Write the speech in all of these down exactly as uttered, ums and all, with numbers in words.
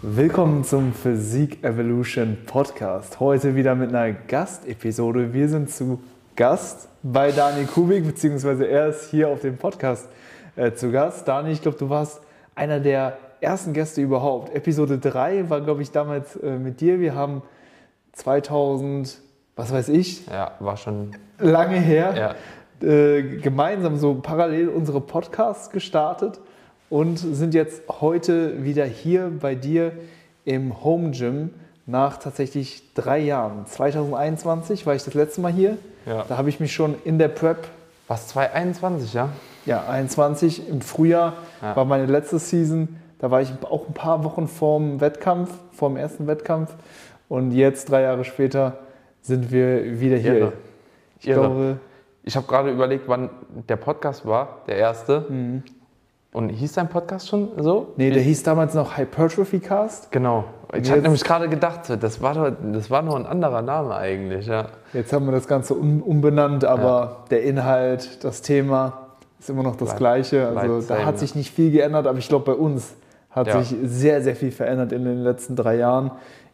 Willkommen zum Physik Evolution Podcast. Heute wieder mit einer Gastepisode. Wir sind zu Gast bei Daniel Kubik, beziehungsweise er ist hier auf dem Podcast äh, zu Gast. Daniel, ich glaube, du warst einer der ersten Gäste überhaupt. Episode drei war, glaube ich, damals äh, mit dir. Wir haben zweitausend, was weiß ich, ja, war schon lange her, ja. äh, gemeinsam so parallel unsere Podcasts gestartet. Und sind jetzt heute wieder hier bei dir im Home Gym nach tatsächlich drei Jahren. zwanzig einundzwanzig war ich das letzte Mal hier. Ja. Da habe ich mich schon in der Prep. Was, zwanzig einundzwanzig, ja? Ja, einundzwanzig im Frühjahr ja. war meine letzte Season. Da war ich auch ein paar Wochen vorm Wettkampf, vorm ersten Wettkampf. Und jetzt, drei Jahre später, sind wir wieder hier. Irre. Ich Irre. glaube. Ich habe gerade überlegt, wann der Podcast war, der erste. Mhm. Und hieß dein Podcast schon so? Nee, der hieß damals noch Hypertrophy Cast. Genau. Ich hatte nämlich gerade gedacht, das war, doch, das war noch ein anderer Name eigentlich. Ja. Jetzt haben wir das Ganze um, umbenannt, aber ja. der Inhalt, das Thema ist immer noch das Bleib, Gleiche. Also da same, hat sich nicht viel geändert, aber ich glaube, bei uns hat ja. sich sehr, sehr viel verändert in den letzten drei Jahren.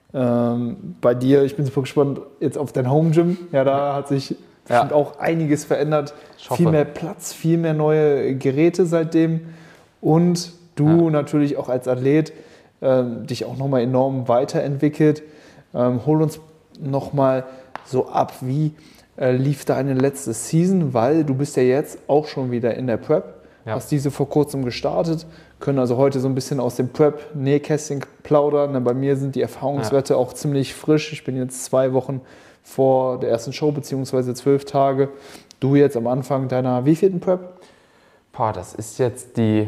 Ähm, bei dir, ich bin super gespannt jetzt auf dein Home Gym. Ja, da hat sich ja. auch einiges verändert. Viel mehr Platz, viel mehr neue Geräte seitdem. Und du ja. natürlich auch als Athlet äh, dich auch nochmal enorm weiterentwickelt. Ähm, hol uns nochmal so ab, wie äh, lief deine letzte Season, weil du bist ja jetzt auch schon wieder in der Prep, ja. hast diese vor kurzem gestartet, können also heute so ein bisschen aus dem Prep-Nähkästchen plaudern. Na, bei mir sind die Erfahrungswerte ja. auch ziemlich frisch. Ich bin jetzt zwei Wochen vor der ersten Show, beziehungsweise zwölf Tage. Du jetzt am Anfang deiner wievielten Prep? Boah, das ist jetzt die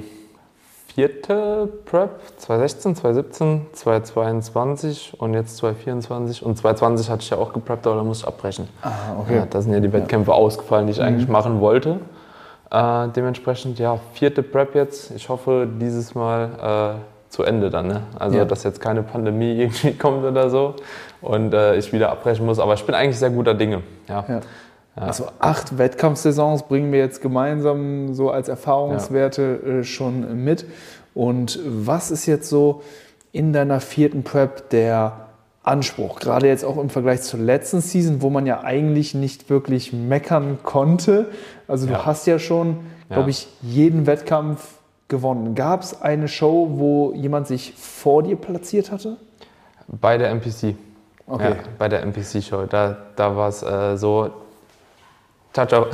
vierte Prep, zwanzig sechzehn, zwanzig siebzehn, zwanzig zweiundzwanzig und jetzt zwanzig vierundzwanzig. Und zwanzig zwanzig hatte ich ja auch gepreppt, aber da musste ich abbrechen. Ah, okay. Ja, da sind ja die Wettkämpfe ja. ausgefallen, die ich mhm. eigentlich machen wollte. Äh, dementsprechend, ja, vierte Prep jetzt. Ich hoffe, dieses Mal äh, zu Ende dann. Ne? Also, ja. dass jetzt keine Pandemie irgendwie kommt oder so und äh, ich wieder abbrechen muss. Aber ich bin eigentlich sehr guter Dinge. Ja. Ja. Ja. Also acht Wettkampfsaisons bringen wir jetzt gemeinsam so als Erfahrungswerte ja. äh, schon mit. Und was ist jetzt so in deiner vierten Prep der Anspruch? Gerade jetzt auch im Vergleich zur letzten Season, wo man ja eigentlich nicht wirklich meckern konnte. Also du ja. hast ja schon, ja. glaube ich, jeden Wettkampf gewonnen. Gab es eine Show, wo jemand sich vor dir platziert hatte? Bei der M P C. Okay. Ja, bei der M P C-Show. Da, da war es äh, so... Ciao, ciao.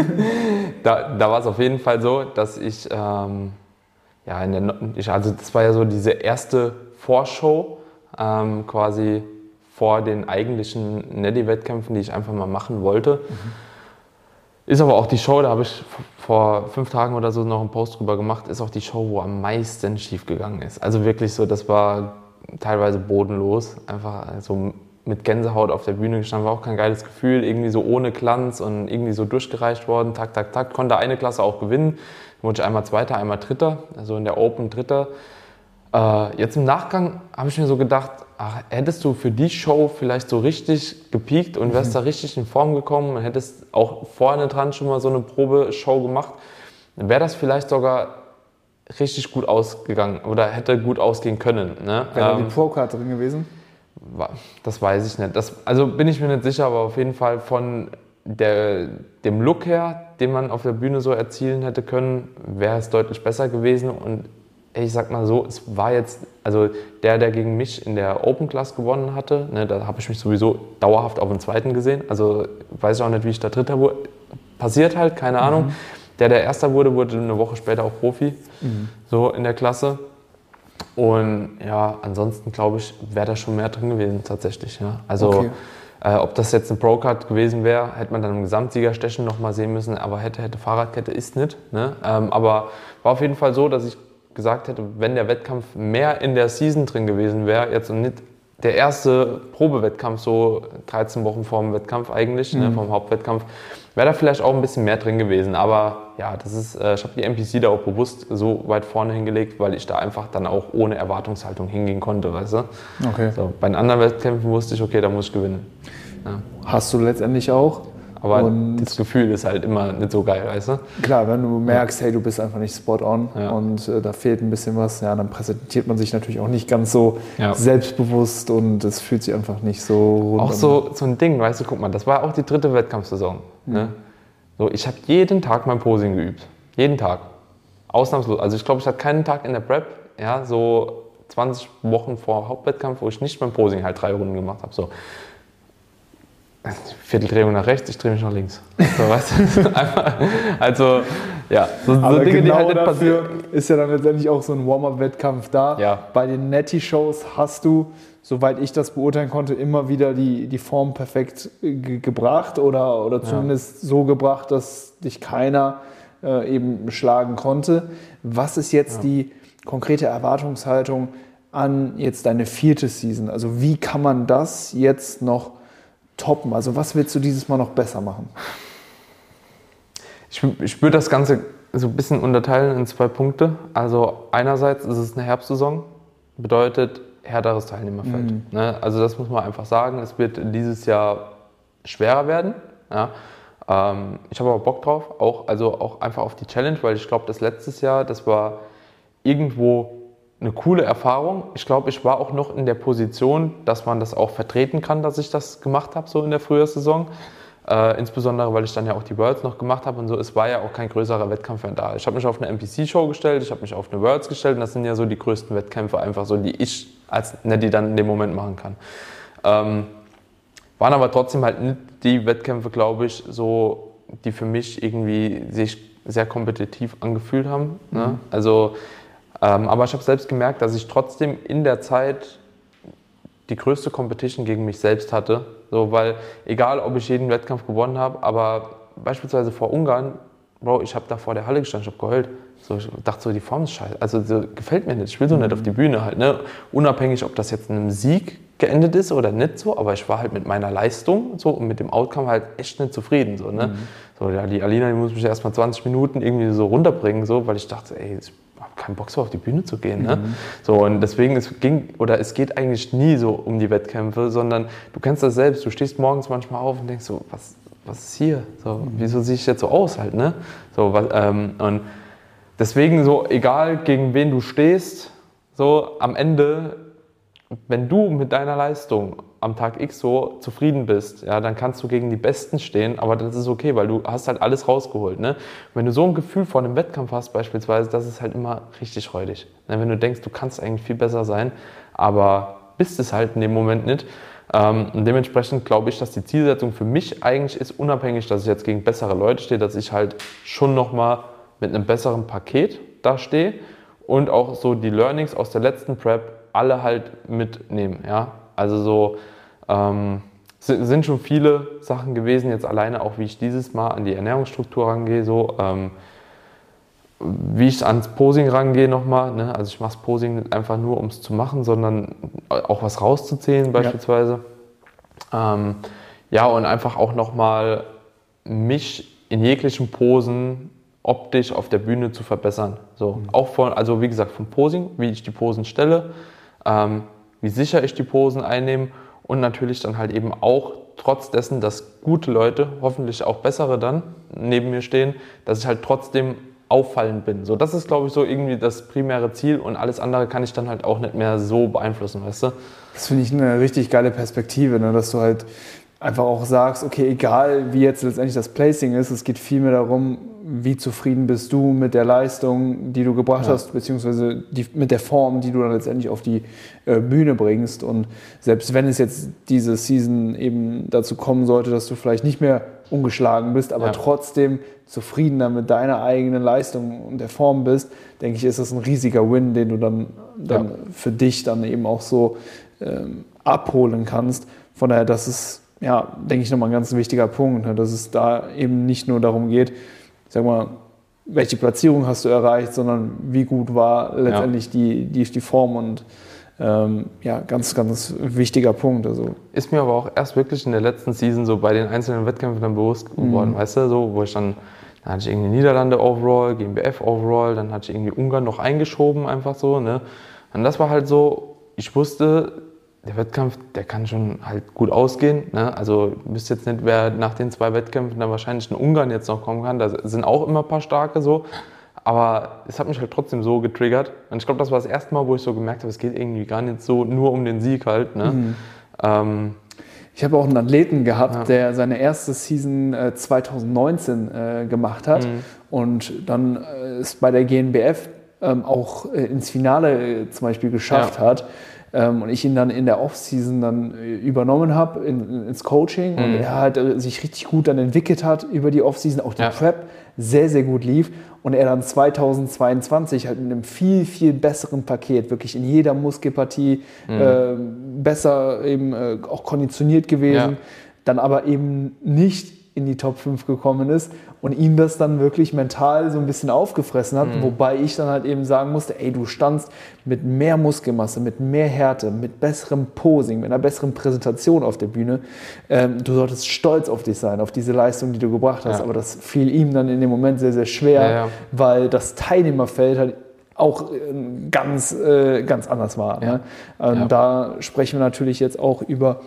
da da war es auf jeden Fall so, dass ich, ähm, ja, in der, ich, also das war ja so diese erste Vorshow, ähm, quasi vor den eigentlichen Nelly-Wettkämpfen, die ich einfach mal machen wollte. Mhm. Ist aber auch die Show, da habe ich vor fünf Tagen oder so noch einen Post drüber gemacht, ist auch die Show, wo am meisten schief gegangen ist. Also wirklich so, das war teilweise bodenlos, einfach so mit Gänsehaut auf der Bühne gestanden, war auch kein geiles Gefühl, irgendwie so ohne Glanz und irgendwie so durchgereicht worden, tak, tak, tak, konnte eine Klasse auch gewinnen, wurde ich einmal Zweiter, einmal Dritter, also in der Open Dritter. Äh, jetzt im Nachgang habe ich mir so gedacht, ach, hättest du für die Show vielleicht so richtig gepiekt und wärst mhm. da richtig in Form gekommen und hättest auch vorne dran schon mal so eine Probeshow gemacht, dann wäre das vielleicht sogar richtig gut ausgegangen oder hätte gut ausgehen können. Ne? Wäre ähm, die Pro-Card drin gewesen? Das weiß ich nicht. Das, also bin ich mir nicht sicher, aber auf jeden Fall von der, dem Look her, den man auf der Bühne so erzielen hätte können, wäre es deutlich besser gewesen. Und ich sag mal so, es war jetzt, also der, der gegen mich in der Open Class gewonnen hatte, ne, da habe ich mich sowieso dauerhaft auf den zweiten gesehen. Also weiß ich auch nicht, wie ich da Dritter wurde. Passiert halt, keine Ahnung. Mhm. Der, der Erster wurde, wurde eine Woche später auch Profi, mhm. so in der Klasse. Und ja, ansonsten glaube ich, wäre da schon mehr drin gewesen tatsächlich. Ja. Also okay. äh, ob das jetzt eine Pro-Card gewesen wäre, hätte man dann im Gesamtsiegerstechen noch mal sehen müssen. Aber hätte, hätte Fahrradkette ist nicht. Ne? Ähm, aber war auf jeden Fall so, dass ich gesagt hätte, wenn der Wettkampf mehr in der Season drin gewesen wäre, jetzt und nicht der erste Probewettkampf, so dreizehn Wochen vor dem Wettkampf eigentlich, mhm. ne, vom Hauptwettkampf, wäre da vielleicht auch ein bisschen mehr drin gewesen. Aber ja, das ist, äh, ich habe die M P C da auch bewusst so weit vorne hingelegt, weil ich da einfach dann auch ohne Erwartungshaltung hingehen konnte, weißt du? Okay. So, bei den anderen Wettkämpfen wusste ich, okay, da muss ich gewinnen. Ja. Hast du letztendlich auch. aber und das Gefühl ist halt immer nicht so geil, weißt du? Klar, wenn du merkst, hey, du bist einfach nicht spot on ja. und äh, da fehlt ein bisschen was, ja, dann präsentiert man sich natürlich auch nicht ganz so ja. selbstbewusst und es fühlt sich einfach nicht so rund Auch so, so ein Ding, weißt du, guck mal, das war auch die dritte Wettkampfsaison. Mhm. Ne? So, ich habe jeden Tag mein Posing geübt. Jeden Tag. Ausnahmslos. Also ich glaube, ich hatte keinen Tag in der Prep, ja, so zwanzig Wochen vor Hauptwettkampf, wo ich nicht mein Posing halt drei Runden gemacht habe. So. Vierteldrehung nach rechts, ich drehe mich nach links. So, weißt du? Einfach, also, ja, so, so aber Dinge, genau die halt nicht dafür passieren. Ist ja dann letztendlich auch so ein Warm-Up-Wettkampf da. Ja. Bei den Netty-Shows hast du, soweit ich das beurteilen konnte, immer wieder die, die Form perfekt ge- gebracht oder, oder zumindest ja. so gebracht, dass dich keiner äh, eben schlagen konnte. Was ist jetzt ja. die konkrete Erwartungshaltung an jetzt deine vierte Season? Also wie kann man das jetzt noch toppen? Also was willst du dieses Mal noch besser machen? Ich, ich würde das Ganze so ein bisschen unterteilen in zwei Punkte. Also einerseits ist es eine Herbstsaison, bedeutet härteres Teilnehmerfeld. Mhm. Ne? Also das muss man einfach sagen. Es wird dieses Jahr schwerer werden. Ja? Ähm, ich habe aber Bock drauf, auch, also auch einfach auf die Challenge, weil ich glaube, das letztes Jahr, das war irgendwo eine coole Erfahrung. Ich glaube, ich war auch noch in der Position, dass man das auch vertreten kann, dass ich das gemacht habe, so in der Frühjahrssaison. Äh, insbesondere, weil ich dann ja auch die Worlds noch gemacht habe und so. Es war ja auch kein größerer Wettkampf mehr da. Ich habe mich auf eine N P C-Show gestellt, ich habe mich auf eine Worlds gestellt und das sind ja so die größten Wettkämpfe einfach so, die ich als Netty dann in dem Moment machen kann. Ähm, waren aber trotzdem halt nicht die Wettkämpfe, glaube ich, so, die für mich irgendwie sich sehr kompetitiv angefühlt haben. Mhm. Ne? Also Ähm, aber ich habe selbst gemerkt, dass ich trotzdem in der Zeit die größte Competition gegen mich selbst hatte. So, weil egal, ob ich jeden Wettkampf gewonnen habe, aber beispielsweise vor Ungarn, Bro, ich habe da vor der Halle gestanden, ich habe geheult. So, ich dachte so, die Form ist scheiße. Also so, gefällt mir nicht, ich will so nicht auf die Bühne halt. Ne? Unabhängig, ob das jetzt in einem Sieg geendet ist oder nicht so, aber ich war halt mit meiner Leistung so, und mit dem Outcome halt echt nicht zufrieden. So, ne? Mhm. So, ja, die Alina, die muss mich erst mal zwanzig Minuten irgendwie so runterbringen, so, weil ich dachte, ey, ich habe keinen Bock so auf die Bühne zu gehen. Ne? Mhm. So, und deswegen, es ging, oder es geht eigentlich nie so um die Wettkämpfe, sondern du kennst das selbst, du stehst morgens manchmal auf und denkst so, was, was ist hier? So, mhm. Wieso sehe ich jetzt so aus halt, ne? So, was, ähm, und deswegen so, egal gegen wen du stehst, so am Ende, wenn du mit deiner Leistung am Tag X so zufrieden bist, ja, dann kannst du gegen die Besten stehen, aber das ist okay, weil du hast halt alles rausgeholt. Ne? Wenn du so ein Gefühl vor einem Wettkampf hast beispielsweise, das ist halt immer richtig räudig. Ne? Wenn du denkst, du kannst eigentlich viel besser sein, aber bist es halt in dem Moment nicht. Ähm, und dementsprechend glaube ich, dass die Zielsetzung für mich eigentlich ist, unabhängig, dass ich jetzt gegen bessere Leute stehe, dass ich halt schon nochmal mit einem besseren Paket da stehe und auch so die Learnings aus der letzten Prep alle halt mitnehmen. Ja? Also so ähm, sind schon viele Sachen gewesen, jetzt alleine auch, wie ich dieses Mal an die Ernährungsstruktur rangehe, so ähm, wie ich ans Posing rangehe nochmal. Ne? Also ich mache das Posing nicht einfach nur, um es zu machen, sondern auch was rauszuzählen beispielsweise. Ja, ähm, ja und einfach auch nochmal mich in jeglichen Posen optisch auf der Bühne zu verbessern. So, mhm. Auch von, also wie gesagt, vom Posing, wie ich die Posen stelle, ähm, wie sicher ich die Posen einnehme und natürlich dann halt eben auch trotz dessen, dass gute Leute, hoffentlich auch bessere dann neben mir stehen, dass ich halt trotzdem auffallend bin. So, das ist, glaube ich, so irgendwie das primäre Ziel und alles andere kann ich dann halt auch nicht mehr so beeinflussen, weißt du? Das finde ich eine richtig geile Perspektive, ne? Dass du halt einfach auch sagst, okay, egal wie jetzt letztendlich das Placing ist, es geht vielmehr darum, wie zufrieden bist du mit der Leistung, die du gebracht ja. hast, beziehungsweise die, mit der Form, die du dann letztendlich auf die äh, Bühne bringst. Und selbst wenn es jetzt diese Season eben dazu kommen sollte, dass du vielleicht nicht mehr ungeschlagen bist, aber ja. trotzdem zufriedener mit deiner eigenen Leistung und der Form bist, denke ich, ist das ein riesiger Win, den du dann, dann ja. für dich dann eben auch so ähm, abholen kannst. Von daher, das ist, ja, denke ich, nochmal ein ganz wichtiger Punkt, ne, dass es da eben nicht nur darum geht, sag mal, welche Platzierung hast du erreicht, sondern wie gut war letztendlich ja. die, die, die Form und ähm, ja, ganz, ganz wichtiger Punkt. Also. Ist mir aber auch erst wirklich in der letzten Season so bei den einzelnen Wettkämpfen dann bewusst geworden, mhm. weißt du, so, wo ich dann, dann hatte ich irgendwie Niederlande Overall, G m B F Overall, dann hatte ich irgendwie Ungarn noch eingeschoben, einfach so, ne. Und das war halt so, ich wusste, der Wettkampf, der kann schon halt gut ausgehen. Ne? Also ich wüsste jetzt nicht, wer nach den zwei Wettkämpfen dann wahrscheinlich in Ungarn jetzt noch kommen kann. Da sind auch immer ein paar Starke so. Aber es hat mich halt trotzdem so getriggert. Und ich glaube, das war das erste Mal, wo ich so gemerkt habe, es geht irgendwie gar nicht so nur um den Sieg halt. Ne? Mhm. Ähm, ich habe auch einen Athleten gehabt, ja. der seine erste Season äh, zwanzig neunzehn äh, gemacht hat. Mhm. Und dann äh, ist bei der G N B F ähm, auch äh, ins Finale äh, zum Beispiel geschafft ja. hat. Und ich ihn dann in der Offseason dann übernommen habe in, ins Coaching mhm. und er halt sich richtig gut dann entwickelt hat über die Offseason, auch die ja. Prep sehr, sehr gut lief und er dann zweitausendzweiundzwanzig halt mit einem viel, viel besseren Paket, wirklich in jeder Muskelpartie mhm. äh, besser eben äh, auch konditioniert gewesen, ja. dann aber eben nicht in die Top fünf gekommen ist und ihm das dann wirklich mental so ein bisschen aufgefressen hat, mhm. wobei ich dann halt eben sagen musste, ey, du standst mit mehr Muskelmasse, mit mehr Härte, mit besserem Posing, mit einer besseren Präsentation auf der Bühne. Ähm, du solltest stolz auf dich sein, auf diese Leistung, die du gebracht hast, ja. aber das fiel ihm dann in dem Moment sehr, sehr schwer, ja, ja. weil das Teilnehmerfeld halt auch ganz, äh, ganz anders war. Ja. Ne? Ähm, ja. Da sprechen wir natürlich jetzt auch über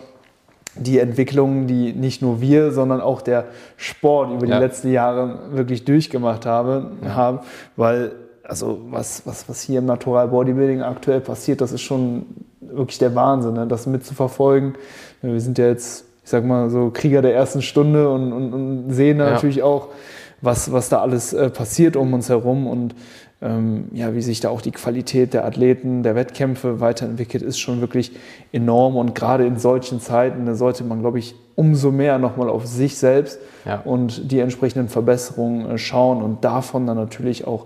die Entwicklungen, die nicht nur wir, sondern auch der Sport über die ja. letzten Jahre wirklich durchgemacht habe, ja. haben, weil also was, was, was hier im Natural Bodybuilding aktuell passiert, das ist schon wirklich der Wahnsinn, ne? Das mitzuverfolgen. Wir sind ja jetzt, ich sag mal, so Krieger der ersten Stunde und, und, und sehen ja. natürlich auch, was, was da alles äh, passiert um uns herum und Ähm, ja, wie sich da auch die Qualität der Athleten, der Wettkämpfe weiterentwickelt, ist schon wirklich enorm. Und gerade in solchen Zeiten, da sollte man, glaube ich, umso mehr nochmal auf sich selbst ja. und die entsprechenden Verbesserungen äh, schauen und davon dann natürlich auch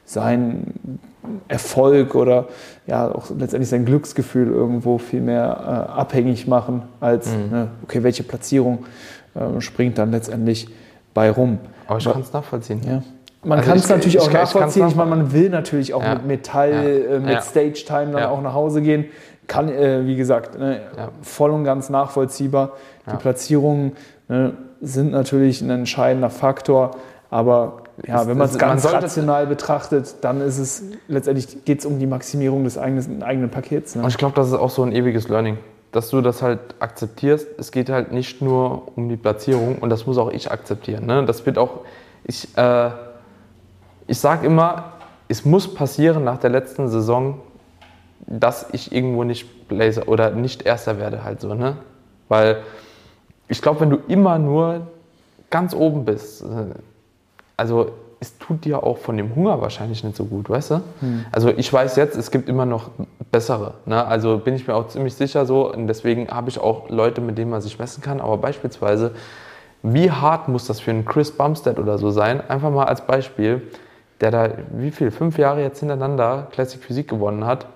seinen Erfolg oder ja auch letztendlich sein Glücksgefühl irgendwo viel mehr äh, abhängig machen, als, mhm. ne, okay, welche Platzierung äh, springt dann letztendlich bei rum. Aber ich kann es nachvollziehen. Ja. Man also kann es natürlich auch ich, nachvollziehen. Ich meine, man will natürlich auch ja. mit Metall, ja. äh, mit ja. Stage-Time dann ja. auch nach Hause gehen. Kann, äh, wie gesagt, ne, ja. voll und ganz nachvollziehbar. Ja. Die Platzierungen ne, sind natürlich ein entscheidender Faktor. Aber ja, ist, wenn man es ganz man rational betrachtet, dann ist es letztendlich geht es um die Maximierung des eigenen, eigenen Pakets. Ne? Und ich glaube, das ist auch so ein ewiges Learning. Dass du das halt akzeptierst. Es geht halt nicht nur um die Platzierung. Und das muss auch ich akzeptieren. Ne? Das wird auch... Ich, äh, Ich sage immer, es muss passieren nach der letzten Saison, dass ich irgendwo nicht Blazer oder nicht Erster werde halt so, ne? Weil ich glaube, wenn du immer nur ganz oben bist, also es tut dir auch von dem Hunger wahrscheinlich nicht so gut, weißt du? Hm. Also ich weiß jetzt, es gibt immer noch bessere, ne? Also bin ich mir auch ziemlich sicher so und deswegen habe ich auch Leute, mit denen man sich messen kann, aber beispielsweise, wie hart muss das für einen Chris Bumstead oder so sein? Einfach mal als Beispiel, der da, wie viel, fünf Jahre jetzt hintereinander Classic Physik gewonnen hat.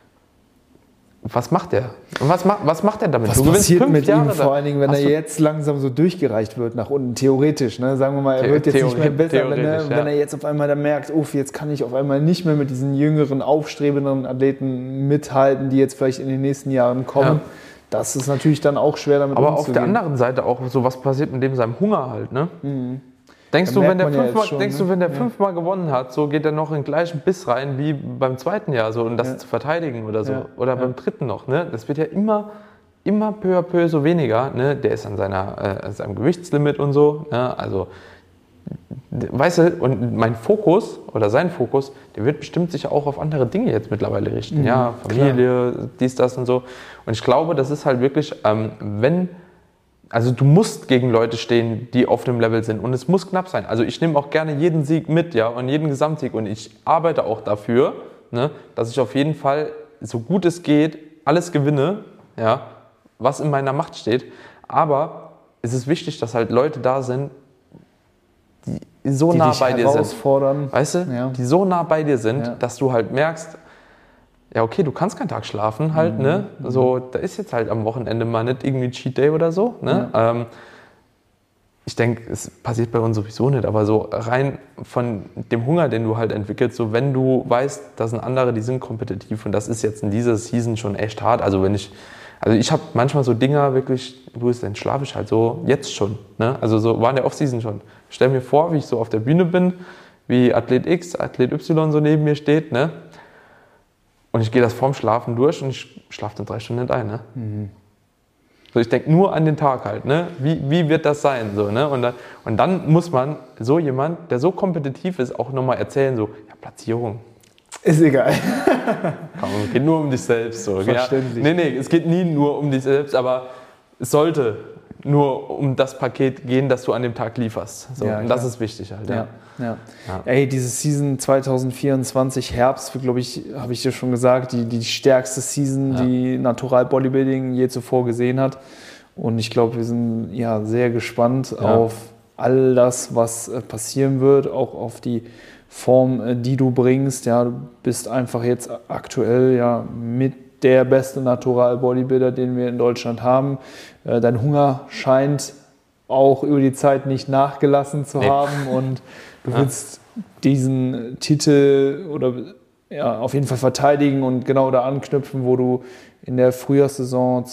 Was macht der? Was, ma- was macht er damit? Was du passiert fünf mit Jahre ihm, vor allen Dingen, wenn er jetzt langsam so durchgereicht wird nach unten, theoretisch. Ne? Sagen wir mal, er wird jetzt Theori- nicht mehr besser, wenn er, ja. wenn er jetzt auf einmal dann merkt, uff, jetzt kann ich auf einmal nicht mehr mit diesen jüngeren, aufstrebenden Athleten mithalten, die jetzt vielleicht in den nächsten Jahren kommen. Ja. Das ist natürlich dann auch schwer damit Aber umzugehen. auf der anderen Seite auch so, was passiert mit dem seinem Hunger halt, ne? Mhm. Denkst, du, wenn der, fünfmal, schon, denkst ne? du, wenn der ja. fünfmal gewonnen hat, so geht er noch in den gleichen Biss rein wie beim zweiten Jahr so und das ja. zu verteidigen oder so. Ja. Oder ja. beim dritten noch. Ne? Das wird ja immer, immer peu à peu so weniger. Ne? Der ist an, seiner, äh, an seinem Gewichtslimit und so. Ne? Also, weißt du, und mein Fokus oder sein Fokus, der wird bestimmt sich auch auf andere Dinge jetzt mittlerweile richten. Mhm, ja, Familie, klar. dies, das und so. Und ich glaube, das ist halt wirklich, ähm, wenn... Also du musst gegen Leute stehen, die auf dem Level sind und es muss knapp sein. Also ich nehme auch gerne jeden Sieg mit, ja, und jeden Gesamtsieg und ich arbeite auch dafür, ne, dass ich auf jeden Fall, so gut es geht, alles gewinne, ja, was in meiner Macht steht. Aber es ist wichtig, dass halt Leute da sind, die so die nah bei dir sind, weißt du, ja. die so nah bei dir sind, ja. dass du halt merkst, ja, okay, du kannst keinen Tag schlafen halt, mhm. ne? So, da ist jetzt halt am Wochenende mal nicht irgendwie Cheat Day oder so, ne? Ja. Ähm, ich denke, es passiert bei uns sowieso nicht, aber so rein von dem Hunger, den du halt entwickelst, so wenn du weißt, das sind andere, die sind kompetitiv und das ist jetzt in dieser Season schon echt hart. Also wenn ich, also ich habe manchmal so Dinger wirklich, du, dann schlafe ich halt so jetzt schon, ne? Also so war in der Off-Season schon. Ich stell mir vor, wie ich so auf der Bühne bin, wie Athlet X, Athlet Y so neben mir steht, ne? Und ich gehe das vorm Schlafen durch und ich schlafe dann drei Stunden nicht ein. Ne? Mhm. So, ich denke nur an den Tag halt. Ne? Wie, wie wird das sein? So, ne? und, dann, und dann muss man so jemand, der so kompetitiv ist, auch nochmal erzählen, so, ja, Platzierung. Ist egal. Komm, es geht nur um dich selbst. So. Verständlich. Ja, nee, nee, es geht nie nur um dich selbst, aber es sollte nur um das Paket gehen, das du an dem Tag lieferst. So, ja, und das ist wichtig halt. Ja. Ja, ja. Ja. Ey, diese Season zwanzig vierundzwanzig Herbst, glaube ich, habe ich dir schon gesagt, die, die stärkste Season, ja. die Natural Bodybuilding je zuvor gesehen hat. Und ich glaube, wir sind ja sehr gespannt ja. auf all das, was passieren wird, auch auf die Form, die du bringst. Ja, du bist einfach jetzt aktuell ja mit der beste Natural Bodybuilder, den wir in Deutschland haben. Dein Hunger scheint auch über die Zeit nicht nachgelassen zu nee. haben und du ja. willst diesen Titel oder ja, auf jeden Fall verteidigen und genau da anknüpfen, wo du in der Frühjahrssaison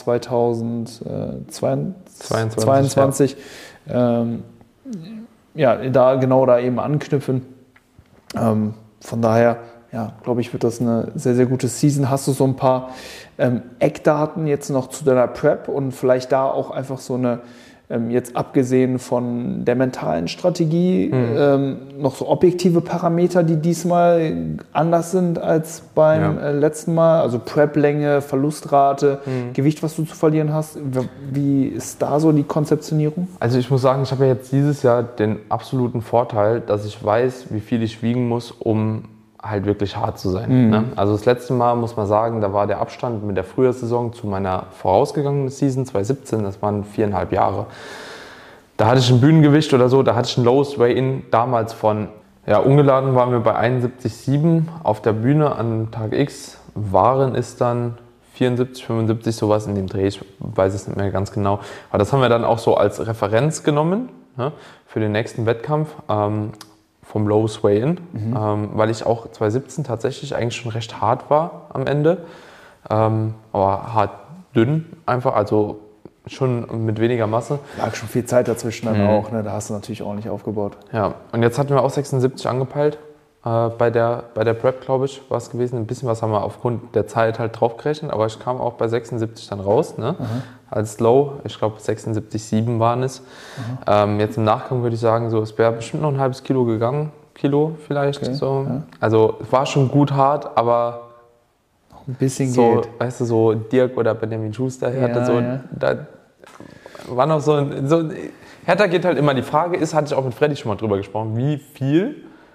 zweitausendzweiundzwanzig ja. Ähm, ja, da genau da eben anknüpfen. Ähm, von daher, ja, glaube ich, wird das eine sehr, sehr gute Season. Hast du so ein paar ähm, Eckdaten jetzt noch zu deiner Prep und vielleicht da auch einfach so eine, ähm, jetzt abgesehen von der mentalen Strategie, mhm. ähm, noch so objektive Parameter, die diesmal anders sind als beim ja. äh, letzten Mal? Also Prep-Länge, Verlustrate, mhm. Gewicht, was du zu verlieren hast. Wie ist da so die Konzeptionierung? Also ich muss sagen, ich habe ja jetzt dieses Jahr den absoluten Vorteil, dass ich weiß, wie viel ich wiegen muss, um halt wirklich hart zu sein. Mhm. Ne? Also das letzte Mal muss man sagen, da war der Abstand mit der Frühjahrssaison zu meiner vorausgegangenen Season zwanzig siebzehn, das waren viereinhalb Jahre. Da hatte ich ein Bühnengewicht oder so, da hatte ich ein Lowest Weigh-In damals von, ja, ungeladen waren wir bei einundsiebzig Komma sieben auf der Bühne an Tag X, waren es dann vierundsiebzig, fünfundsiebzig, sowas in dem Dreh, ich weiß es nicht mehr ganz genau. Aber das haben wir dann auch so als Referenz genommen, ne, für den nächsten Wettkampf. Ähm, vom Lowest Weigh-In, mhm. ähm, weil ich auch zwanzig siebzehn tatsächlich eigentlich schon recht hart war am Ende, ähm, aber hart dünn einfach, also schon mit weniger Masse. Lag schon viel Zeit dazwischen dann mhm. auch, ne? Da hast du natürlich auch nicht aufgebaut. Ja, und jetzt hatten wir auch sechsundsiebzig angepeilt, äh, bei, der, bei der Prep, glaube ich, war es gewesen. Ein bisschen was haben wir aufgrund der Zeit halt draufgerechnet, aber ich kam auch bei sechsundsiebzig dann raus, ne? Mhm. Als Low, ich glaube sechsundsiebzig Komma sieben waren es. Ähm, jetzt im Nachgang würde ich sagen, so, es wäre bestimmt noch ein halbes Kilo gegangen, Kilo vielleicht. Okay, so. Ja. Also es war schon gut hart, aber noch ein bisschen so, geht. Weißt du, so Dirk oder Benjamin Schuster, Hertha, ja, so, ja. da war noch so, so, Hertha geht halt immer, die Frage ist, hatte ich auch mit Freddy schon mal drüber gesprochen, wie viel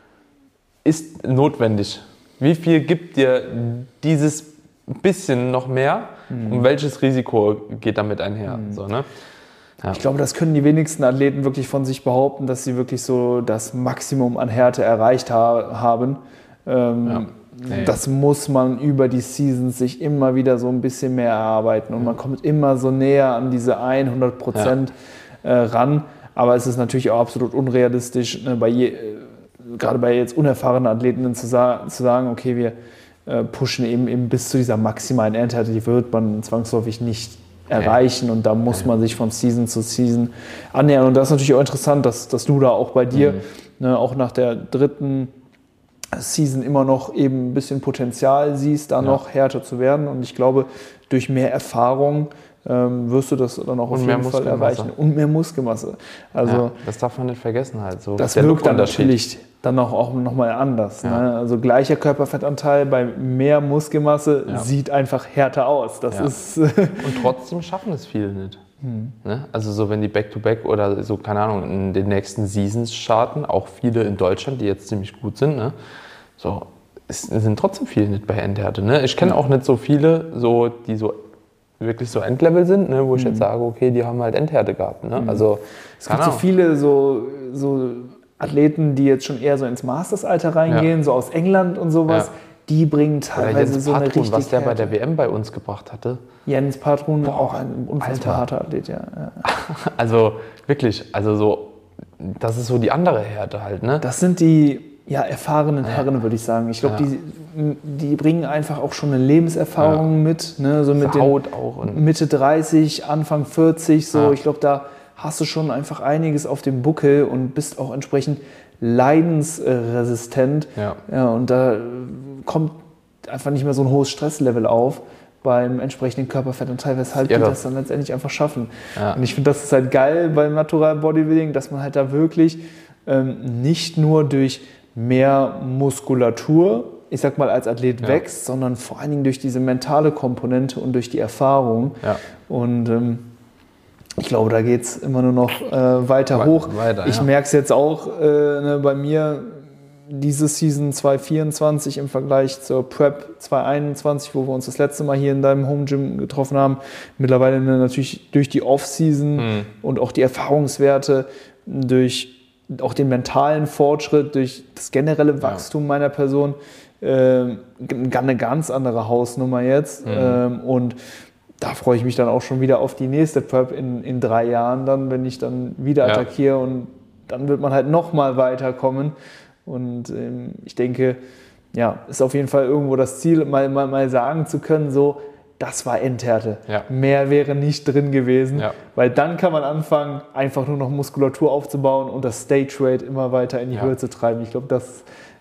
ist notwendig? Wie viel gibt dir dieses bisschen noch mehr? Mhm. Und welches Risiko geht damit einher? Mhm. So, ne? Ja. Ich glaube, das können die wenigsten Athleten wirklich von sich behaupten, dass sie wirklich so das Maximum an Härte erreicht ha- haben. Ähm, ja. nee. Das muss man über die Seasons sich immer wieder so ein bisschen mehr erarbeiten und mhm. man kommt immer so näher an diese hundert Prozent ja. äh, ran. Aber es ist natürlich auch absolut unrealistisch, ne, bei je, äh, gerade bei jetzt unerfahrenen Athleten zu, sa- zu sagen, okay, wir pushen eben, eben bis zu dieser maximalen Endhärte, die wird man zwangsläufig nicht erreichen und da muss man sich von Season zu Season annähern. Und das ist natürlich auch interessant, dass, dass du da auch bei dir, mhm. ne, auch nach der dritten Season immer noch eben ein bisschen Potenzial siehst, da ja. noch härter zu werden. Und ich glaube, durch mehr Erfahrung ähm, wirst du das dann auch auf jeden Fall erreichen. Und mehr Muskelmasse. Also, ja, das darf man nicht vergessen halt. So das wirkt dann natürlich dann auch, auch nochmal anders. Ja. Ne? Also gleicher Körperfettanteil bei mehr Muskelmasse ja. sieht einfach härter aus. Das ja. ist und trotzdem schaffen es viele nicht. Hm. Ne? Also so wenn die Back-to-Back oder so, keine Ahnung, in den nächsten Seasons starten, auch viele in Deutschland, die jetzt ziemlich gut sind, ne? So, es sind trotzdem viele nicht bei Endhärte. Ne? Ich kenne auch nicht so viele, so, die so wirklich so Endlevel sind, ne? Wo ich hm. jetzt sage, okay, die haben halt Endhärte gehabt. Ne? Hm. Also, es gibt so viele so, so Athleten, die jetzt schon eher so ins Mastersalter reingehen, ja. so aus England und sowas, ja. die bringen teilweise so eine richtig was der Härte. bei der W M bei uns gebracht hatte. Jens Patrun, Boah, auch ein unfassbar harter Athlet, ja. ja. Also wirklich, also so, das ist so die andere Härte halt, ne? Das sind die ja, erfahrenen Herren, würde ich sagen. Ich glaube, ja. die, die bringen einfach auch schon eine Lebenserfahrung ja. mit, ne? So mit Haut auch und Mitte dreißig, Anfang vierzig, so. Ja. Ich glaube, da hast du schon einfach einiges auf dem Buckel und bist auch entsprechend leidensresistent. Ja. Ja, und da kommt einfach nicht mehr so ein hohes Stresslevel auf beim entsprechenden Körperfettanteil, weshalb ja, die das dann letztendlich einfach schaffen. Ja. Und ich finde, das ist halt geil beim Natural Bodybuilding, dass man halt da wirklich ähm, nicht nur durch mehr Muskulatur, ich sag mal, als Athlet ja. wächst, sondern vor allen Dingen durch diese mentale Komponente und durch die Erfahrung. Ja. Und ähm, ich glaube, da geht es immer nur noch äh, weiter We- hoch. Weiter, ich ja. merke es jetzt auch äh, ne, bei mir, diese Season zwanzig vierundzwanzig im Vergleich zur Prep zwanzig einundzwanzig, wo wir uns das letzte Mal hier in deinem Home Gym getroffen haben. Mittlerweile ne, natürlich durch die Off-Season mhm. und auch die Erfahrungswerte, durch auch den mentalen Fortschritt, durch das generelle Wachstum ja. meiner Person, äh, eine ganz andere Hausnummer jetzt. Mhm. Ähm, und da freue ich mich dann auch schon wieder auf die nächste Prep in, in drei Jahren dann, wenn ich dann wieder ja. attackiere, und dann wird man halt nochmal weiterkommen. Und ähm, ich denke, ja, ist auf jeden Fall irgendwo das Ziel, mal, mal, mal sagen zu können, so, das war Endhärte. Ja. Mehr wäre nicht drin gewesen, ja. weil dann kann man anfangen, einfach nur noch Muskulatur aufzubauen und das Stage Rate immer weiter in die ja. Höhe zu treiben. Ich glaube, das ist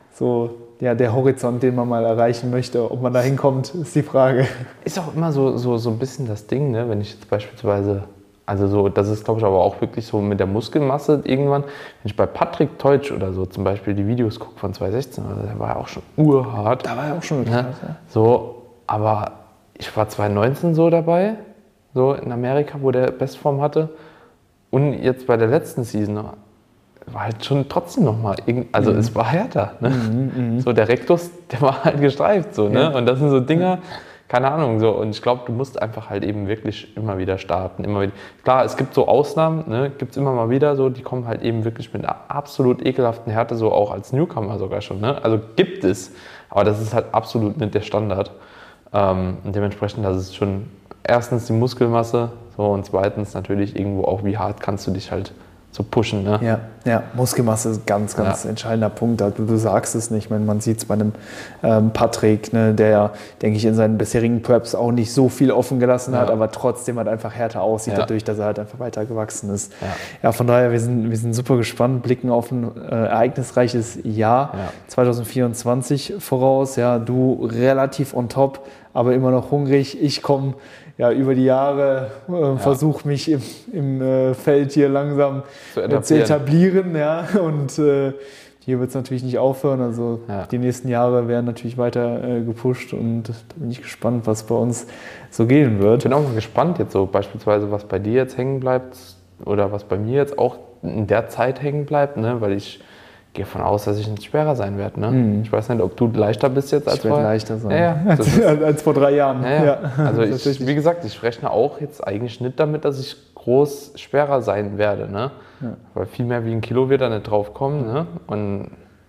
so ja, der Horizont, den man mal erreichen möchte. Ob man da hinkommt, ist die Frage. Ist auch immer so, so, so ein bisschen das Ding, ne? Wenn ich jetzt beispielsweise... Also so, das ist, glaube ich, aber auch wirklich so mit der Muskelmasse irgendwann. Wenn ich bei Patrick Teutsch oder so zum Beispiel die Videos gucke von zwanzig sechzehn, also der war ja auch schon urhart. Da war er auch schon ne? hart, ja. So, aber ich war zwanzig neunzehn so dabei, so in Amerika, wo der Bestform hatte. Und jetzt bei der letzten Season war halt schon trotzdem nochmal, also mhm. es war härter. Ne? Mhm, so der Rektus, der war halt gestreift. So, ne? Ja. Und das sind so Dinger... Keine Ahnung, so. Und ich glaube, du musst einfach halt eben wirklich immer wieder starten. Immer wieder. Klar, es gibt so Ausnahmen, ne? Gibt es immer mal wieder so, die kommen halt eben wirklich mit einer absolut ekelhaften Härte, so auch als Newcomer sogar schon. Ne? Also gibt es, aber das ist halt absolut nicht der Standard. Ähm, und dementsprechend, das ist schon erstens die Muskelmasse, so, und zweitens natürlich irgendwo auch, wie hart kannst du dich halt so pushen. Ne? Ja, ja, Muskelmasse ist ein ganz, ganz ja. entscheidender Punkt. Du, du sagst es nicht. Ich meine, man sieht es bei einem ähm, Patrick, ne, der ja, denke ich, in seinen bisherigen Preps auch nicht so viel offen gelassen ja. hat, aber trotzdem halt einfach härter aussieht, ja. dadurch, dass er halt einfach weiter gewachsen ist. Ja, ja von daher, wir sind, wir sind super gespannt, blicken auf ein äh, ereignisreiches Jahr ja. zwanzig vierundzwanzig voraus. Ja, du relativ on top, aber immer noch hungrig. Ich komme ja, über die Jahre äh, ja. versuche mich im, im äh, Feld hier langsam zu etablieren. Zu etablieren ja. Und äh, hier wird es natürlich nicht aufhören. Also ja. die nächsten Jahre werden natürlich weiter äh, gepusht, und da bin ich gespannt, was bei uns so gehen wird. Ich bin auch mal gespannt jetzt so beispielsweise, was bei dir jetzt hängen bleibt oder was bei mir jetzt auch in der Zeit hängen bleibt, ne? Weil ich gehe davon aus, dass ich nicht schwerer sein werde. Ne? Mhm. Ich weiß nicht, ob du leichter bist jetzt als ich vorher. Ich werde leichter sein. Ja, ja. als, als vor drei Jahren. Ja, ja. Ja. Also ich, wie gesagt, ich rechne auch jetzt eigentlich nicht damit, dass ich groß schwerer sein werde. Ne? Ja. Weil viel mehr wie ein Kilo wird da nicht drauf kommen. Ne? Und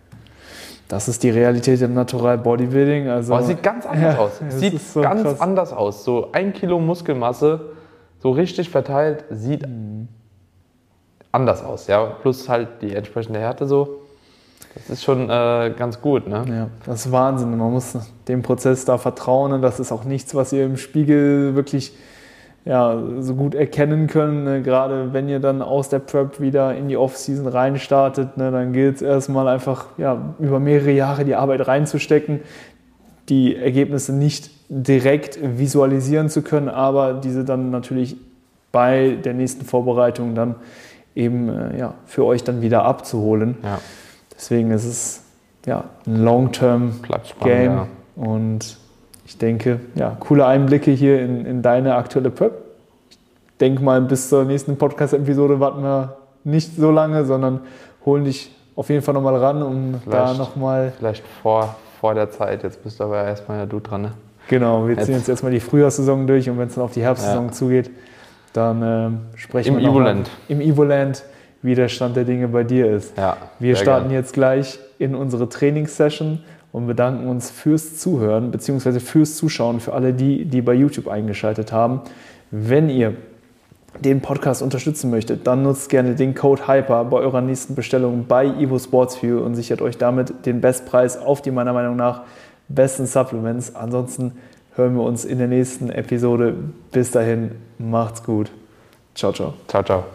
das ist die Realität im Natural Bodybuilding. Also, aber es sieht ganz anders ja, aus. Sieht so ganz krass. anders aus. So ein Kilo Muskelmasse, so richtig verteilt, sieht mhm. anders aus. Ja? Plus halt die entsprechende Härte so. Das ist schon äh, ganz gut, ne? Ja, das ist Wahnsinn. Man muss dem Prozess da vertrauen, und das ist auch nichts, was ihr im Spiegel wirklich ja, so gut erkennen könnt. Ne? Gerade wenn ihr dann aus der Prep wieder in die Off-Season reinstartet, ne? Dann gilt es erstmal einfach ja, über mehrere Jahre die Arbeit reinzustecken, die Ergebnisse nicht direkt visualisieren zu können, aber diese dann natürlich bei der nächsten Vorbereitung dann eben äh, ja, für euch dann wieder abzuholen. Ja. Deswegen ist es ja, ein Long-Term-Game ja. und ich denke, ja, coole Einblicke hier in, in deine aktuelle Prep. Ich denke mal, bis zur nächsten Podcast-Episode warten wir nicht so lange, sondern holen dich auf jeden Fall nochmal ran, um vielleicht, da nochmal... Vielleicht vor, vor der Zeit, jetzt bist du aber erstmal ja du dran, ne? Genau, wir ziehen jetzt erstmal die Frühjahrssaison durch, und wenn es dann auf die Herbstsaison ja. zugeht, dann ähm, sprechen Im wir nochmal im Evoland, wie der Stand der Dinge bei dir ist. Ja, wir starten gern. jetzt gleich in unsere Trainingssession und bedanken uns fürs Zuhören bzw. fürs Zuschauen, für alle die, die bei YouTube eingeschaltet haben. Wenn ihr den Podcast unterstützen möchtet, dann nutzt gerne den Code HYPER bei eurer nächsten Bestellung bei Evo Sportsview und sichert euch damit den Bestpreis auf die meiner Meinung nach besten Supplements. Ansonsten hören wir uns in der nächsten Episode. Bis dahin, macht's gut. Ciao, ciao. Ciao, ciao.